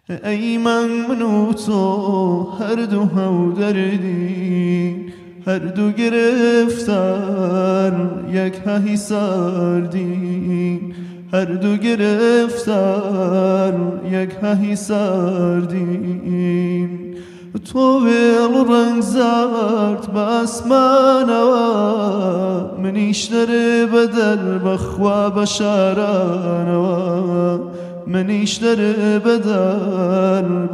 ای من و تو هر دو هم دردیم، هر دو گرفتار یک هی سردیم، هر دو گرفتار یک هی سردیم. تو ویل رنگ زرد به اسمانوا، منیش در بدل بخوا بشارانوا، منیش در بدل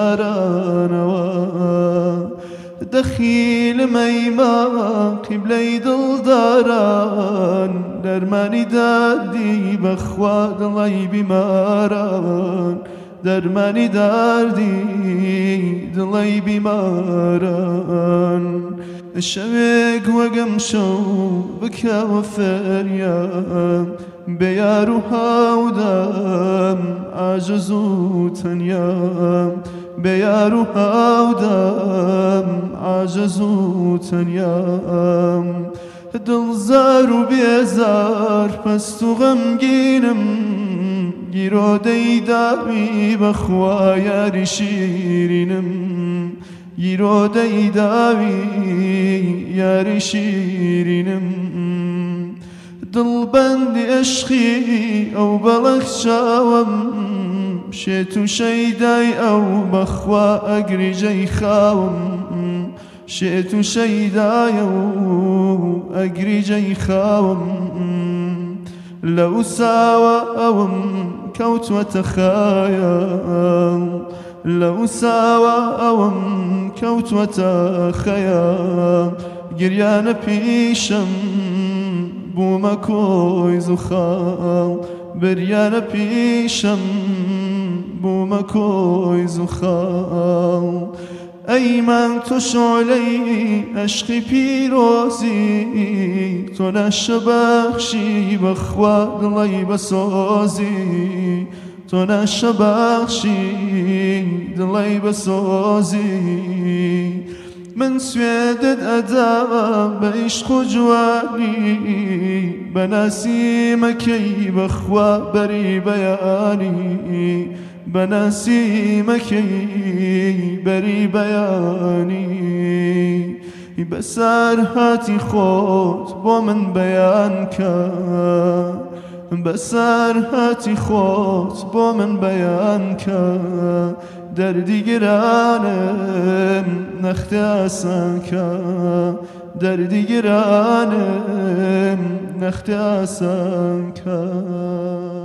بشارانوا. دخیل میما قبله دلداران، درمانی دردی بخوا دلی بیماران، درمانی دردی دلی بیماران. شوق وقم شو بكى وفريام، بيار هاودم عاجز تنيام، بيار هاودم عاجز تنيام. دل زار و بیزار پس تو غمگینم، گیرو دیداوی بخوا یاری شیرینم، گیرو دیداوی یاری شیرینم. دل بند عشقی او بلخشاوم، شیتو شیدای او بخوا اگری جی خاوم، شیتو شیدای او اگری جی خاوم. لو ساوى أوم كوت وتخايل، لو ساوى أوم كوت وتخايل. قريان بيشم بوما كويز وخال، بريان بيشم بوما كويز وخال. ای من تو شعله عشقی پیروزی، تو نشه بخشی بخوا دلی بسازی، تو نشه بخشی دلی بسازی. من سویدت ادام به عشق و جوانی، به نسیمکی بخوا بری بیانی، به نسیمکی بری بیانی. بسر هاتی خود با من بیان کن، بسر هاتی خود با من بیان کن. دردی گرانم نخت آسان کن، دردی گرانم نخت آسان کن.